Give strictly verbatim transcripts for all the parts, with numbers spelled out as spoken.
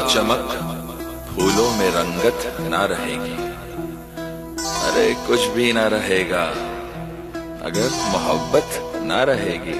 चमक, फूलों में रंगत ना रहेगी। अरे कुछ भी ना रहेगा अगर मोहब्बत ना रहेगी।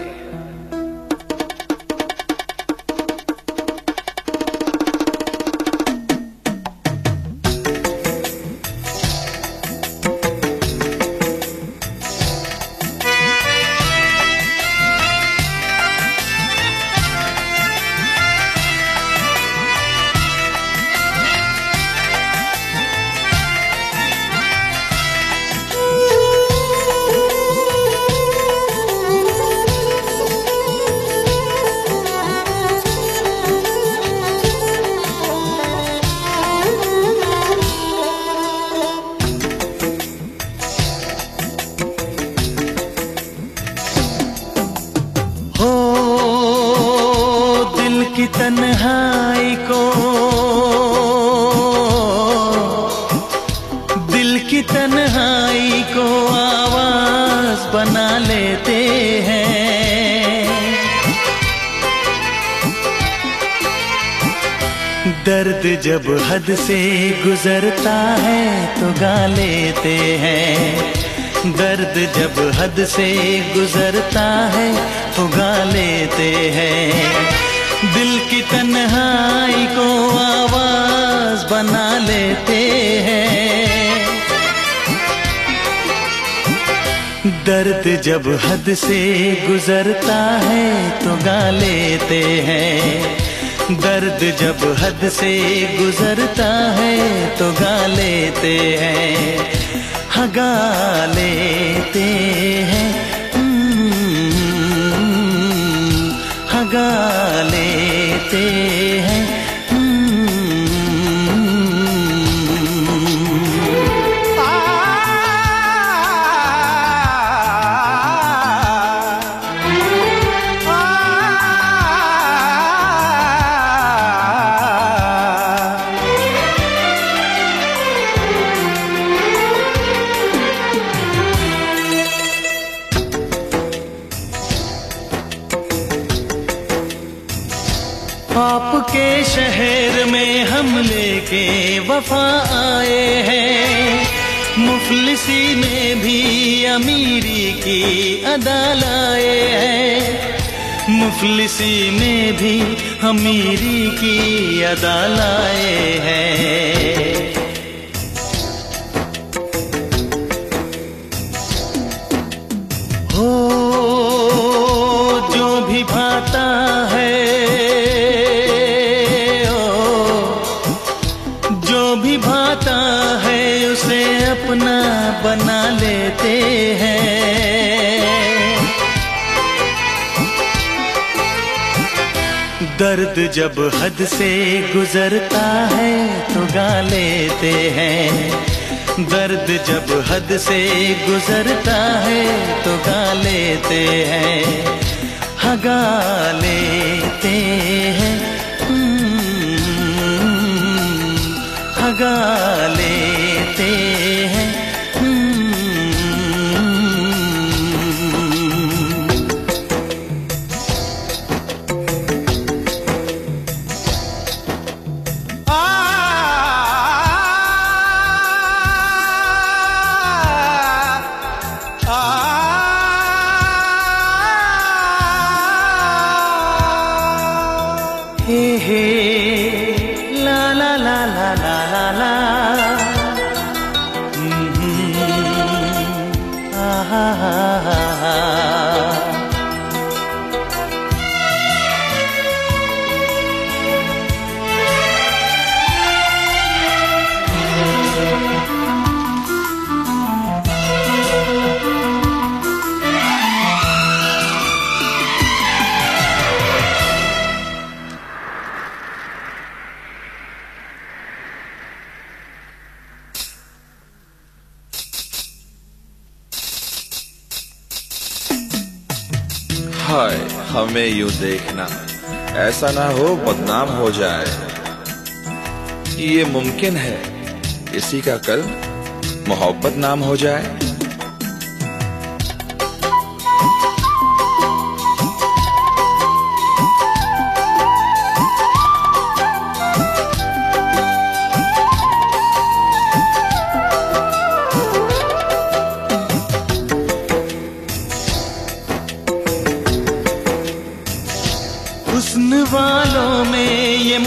की तन्हाई को, दिल की तन्हाई को आवाज बना लेते हैं। दर्द जब हद से गुजरता है तो गा लेते हैं। दर्द जब हद से गुजरता है तो गा लेते हैं। दिल की तन्हाई को आवाज बना लेते हैं। दर्द जब हद से गुजरता है तो गा लेते हैं। दर्द जब हद से गुजरता है तो गा लेते हैं। हाँ गा लेते हैं, गा लेते हैं। आपके शहर में हम लेके वफा आए हैं। मुफलिसी में भी अमीरी की अदा लाए हैं। मुफलिसी में भी अमीरी की अदा लाए हैं। हो जो भी भाता है, भाता है उसे अपना बना लेते हैं। दर्द जब हद से गुजरता है तो गा लेते हैं। दर्द जब हद से गुजरता है तो गा लेते हैं। हाँ गा लेते हैं, गा लेते हैं। हे हे ला ला ला ला ला ला ला, हा हा हा हा। हाय हमें यूं देखना, ऐसा ना हो बदनाम हो जाए। ये मुमकिन है किसी का कल मोहब्बत नाम हो जाए।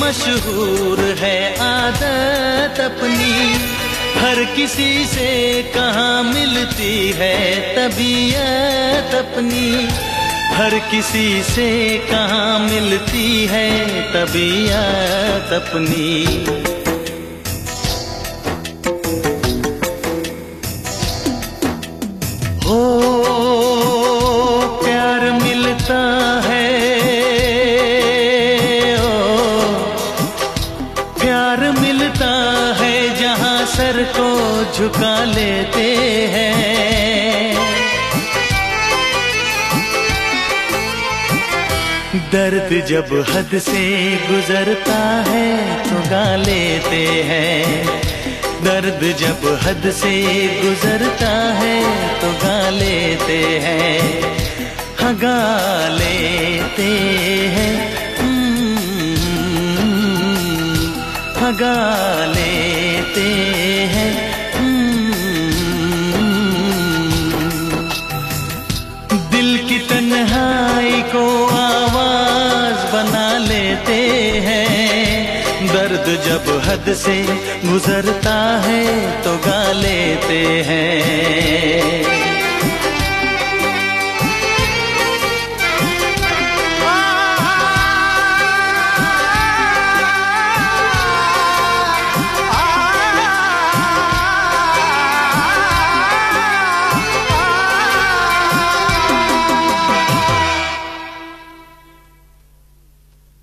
मशहूर है आदत अपनी, हर किसी से कहाँ मिलती है तबीयत अपनी, हर किसी से कहाँ मिलती है तबीयत अपनी। हो प्यार मिलता है, ओ प्यार मिलता है जहाँ सर को झुका लेते हैं। दर्द जब हद से गुजरता है तो गा लेते हैं, दर्द जब हद से गुजरता है तो गा लेते हैं, हाँ गा लेते हैं, हाँ गा लेते हैं। दिल की तन्हाई को आवाज बना लेते हैं, दर्द जब हद से गुजरता है तो गा लेते हैं।